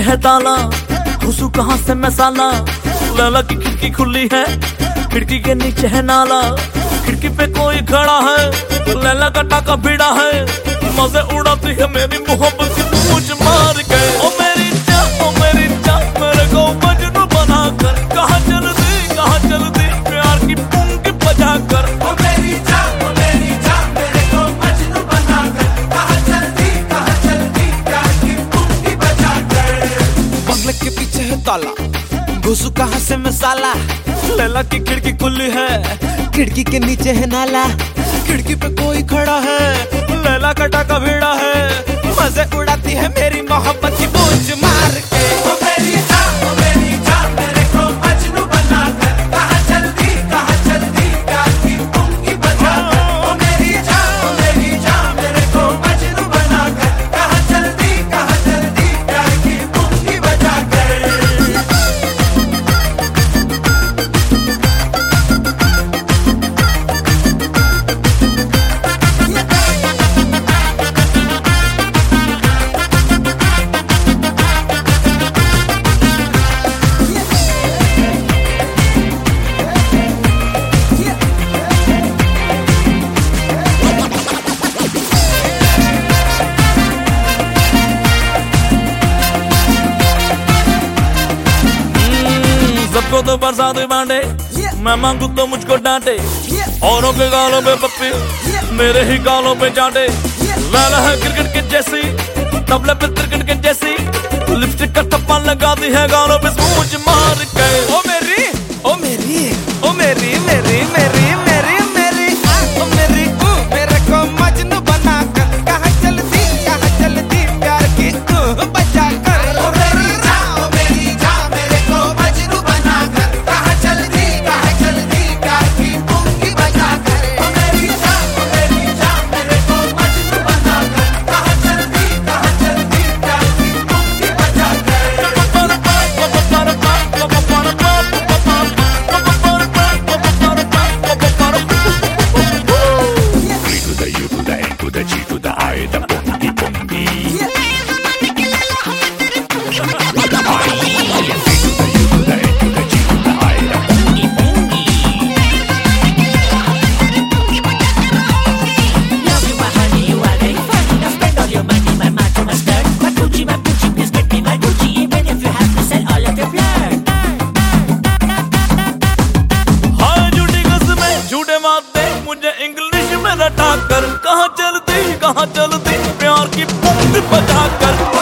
है ताला, घुसू कहाँ से मैं साला। लैला की खिड़की खुली है, खिड़की के नीचे है नाला। खिड़की पे कोई खड़ा है, लैला का टाका भिड़ा है। मजे उड़ाती है मेरी मोहब्बत की पूछ मार के। ओ मेरी जान, ओ मेरी जान, मेरे को मजनू बना कर। कहाँ चल दी प्यार की पुंगी बजा कर। ओ मेरी जान, ओ मेरी जान, मेरे को मजनू बना कर। कहाँ चल दी प्यार की पुंगी बजा कर। बंगले के पीछे है ताला, घुसू कहाँ से मैं साला। लैला की खिड़की खुली है, खिड़की के नीचे है नाला। खिड़की पे कोई खड़ा है, लैला का टाका भिड़ा है। मजे उड़ाती है मेरी मोहब्बत की पूछ मार के। ओ मेरी जान, मेरे को मजनू बना कर। कहाँ चल दी प्यार की पुंगी बजा कर। ओ मेरी जान, मेरे को मजनू बना कर। कहाँ चल दी प्यार की पुंगी बजा कर। सबको तो बरसात बांटे, मैं मांगू तो मुझको डांटे। औरों के गालों पे पप्पी, मेरे ही गालों पे चाटे। लैला है क्रिकेट के जैसी, तबले पे क्रिकेट के जैसी। लिपस्टिक का थप्पा लगा दी है गालों पे स्पूंज मार के। ओ मेरी, ओ मेरी, ओ मेरी, मेरी, मेरी, मेरी, मेरी, ओ मेरी, मेरे को मजनू बना कर। कहाँ चल दी प्यार की बजा कर। ओ मेरी जान, मेरे को मजनू बना कर। कहाँ चल दी प्यार की पुंगी बजा कर। ओ मेरी जान, मेरे को मजनू बना कर। कहाँ चल दी प्यार की पुंगी बजा To the U to the N to the G to the I, the pongi pongi. Love you, my honey, you are very fun. Now spend all your money, my macho, my skirt. My Gucci, please get me my Gucci. Even if you have to sell all of your flirt. हाँ झूठी कसमें, झूठे वादे, मुझे English में रटा कर। कहाँ चलती प्यार की पुंगी बजा कर।